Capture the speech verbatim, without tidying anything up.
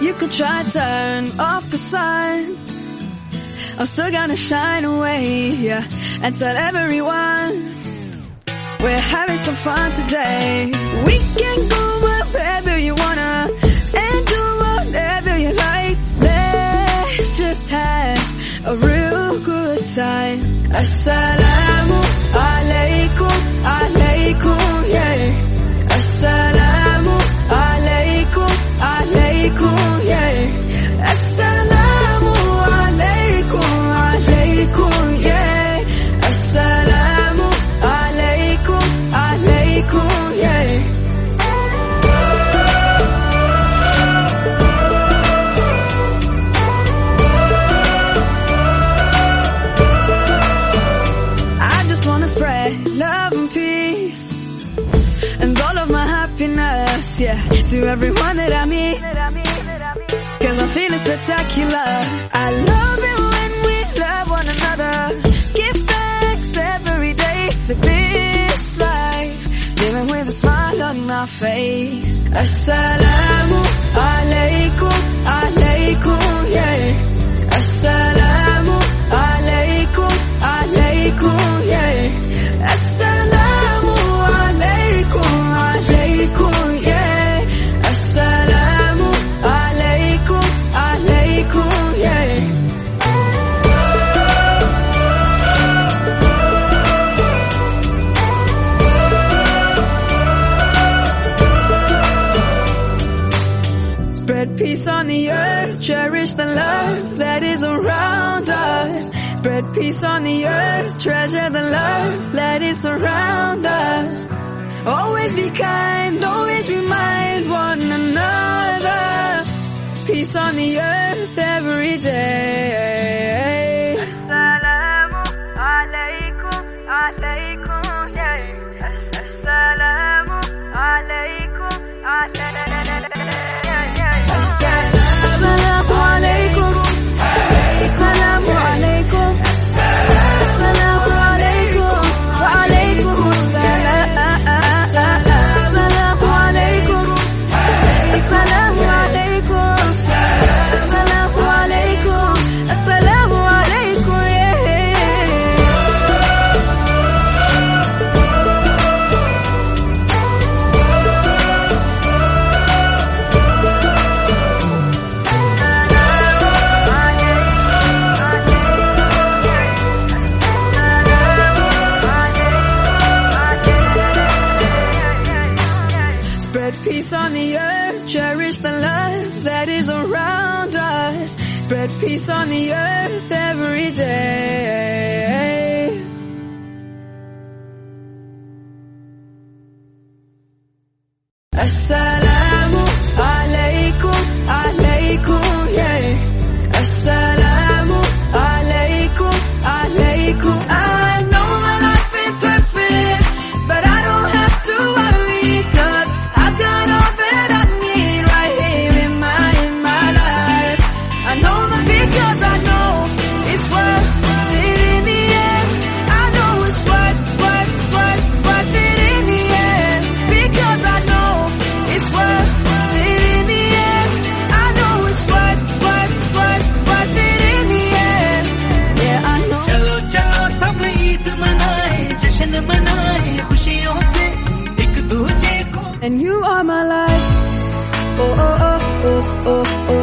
You could try to turn off the sun, I'm still gonna shine away, yeah, and tell everyone we're having some fun today. We can go wherever you wanna and do whatever you like. Let's just have a real good time. Assalamu alaikum, alaikum, yeah. Assalamu alaikum, alaikum, yeah. Assalamu alaikum, alaikum, yeah. Assalamu alaikum, alaikum, yeah. I just wanna spread love and peace and all of my happiness, yeah, to everyone that I meet, cause I'm feeling spectacular. I love it when we love one another, give thanks every day for this life, living with a smile on my face. Assalamu alaikum, alaikum, yeah. Assalamu alaikum, alaikum, yeah. Assalamu alaikum, alaikum, yeah. Assalamu alaikum, alaikum, yeah. Spread peace on the earth, cherish the love that is around us. Spread peace on the earth, treasure the love that is around us. Always be kind, always remind one another. Peace on the earth every day. Assalamu alaikum, alaikum, yeah. Assalamu alaikum, alaikum. Assalamu alaikum. Assalamu alaikum. Assalamu alaikum. Wa alaikum assalam. Assalamu alaikum. Assalamu alaikum. Assalamu alaikum. Assalamu alaikum, yeah. Spread peace on the earth, cherish the love that is around us. Spread peace on the earth every day. Assalamu alaikum, alaikum, yeah. Assalamu alaikum, alaikum. I know my life ain't perfect, but I don't have to worry, cause I've got all that I need right here in my, in my life. I know that because I know it's worth it in the end. I know it's worth, worth, worth, worth it in the end. Because I know it's worth it in the end. I know it's worth, worth, worth, worth it in the end. Yeah, I know. चलो चलो सब ईद मनाए, जश्न मनाए खुशियों से एक दूजे को. And you are my life. Oh, oh, oh, oh, oh, oh.